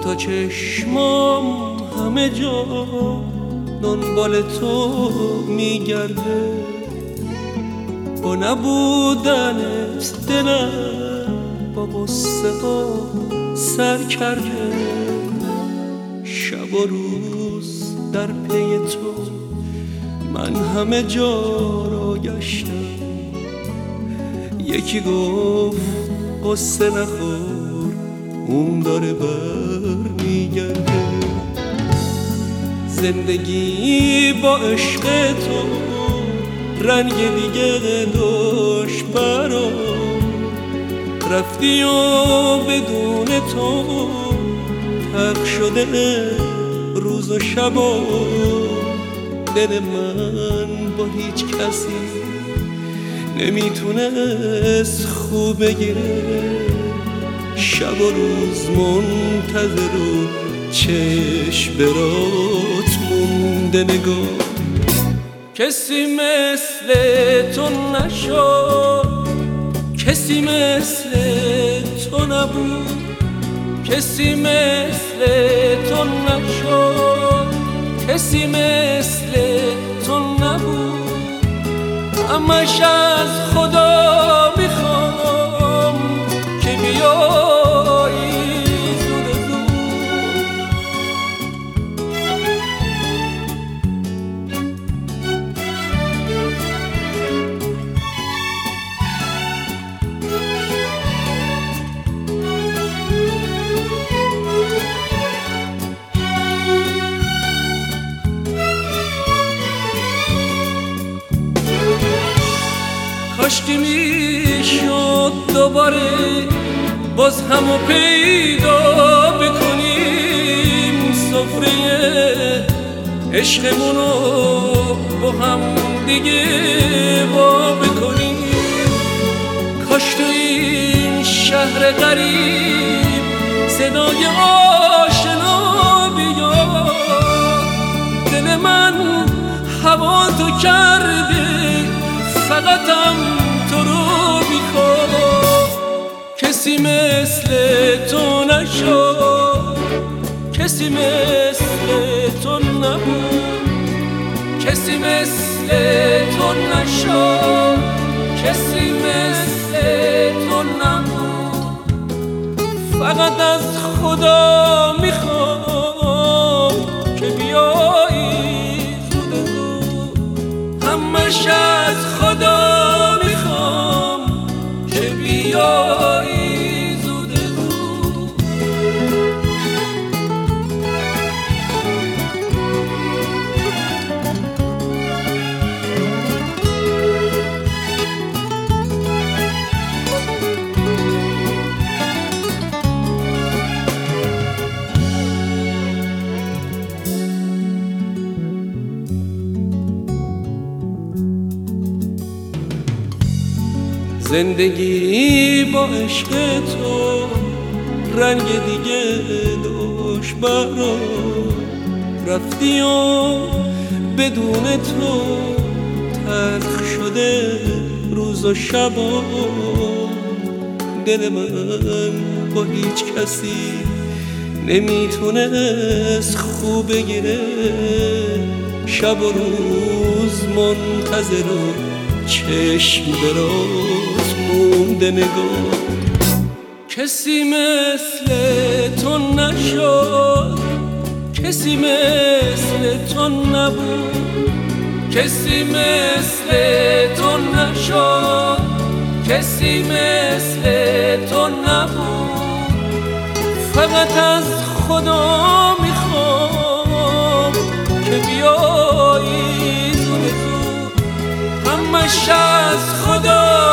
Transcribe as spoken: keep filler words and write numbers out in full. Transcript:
تا چشمام همه جا دنبال تو میگرده، با نبودنت دلم با غصه ها سر کرده. شب و روز در پی تو من همه جا را گشتم. یکی گفت قصه نخور اون داره بر میگرده. زندگی با عشق تو رنگ دیگه داشت برام، رفتی و بدون تو تلخ شده روز و شبا. دل من با هیچ کسی نمیتونست خوب بگیره، شب و روز منتظر و چشم برات مونده نگاه. کسی مثل تو نشد، کسی مثل تو نبود، کسی مثل تو نشد، کسی مثل تو نبود. همش از خدا میخوام که بیایی زود زود. کاشکی میشد دوباره باز همو پیدا بکنیم، سفره عشقمونو با هم دیگه وا بکنیم. کاش تو این شهر غریب صدای آشنا بیاد. دل من هوا تو کرده فقطم تو رو میخواد. کسی مثل تو نشد، کسی مثل تو نبود، کسی مثل تو نشد، کسی مثل تو نبود. فقط از خدا میخوام که بیایی زود زود. همش از خدا میخوام که بیایی زود زود. زندگی با عشق تو رنگ دیگه داشت برام، رفتی و بدون تو تلخ شده روز و شبا. دل من با هیچ کسی نمیتونست خوب بگیره، شب و روز منتظر و چشم برات مونده نگاه. کسی مثل تو نشد، کسی مثل تو نبود، کسی مثل تو نشد، کسی مثل تو نبود. فقط از خدا میخوام که بیایی زود زود. همش از خدا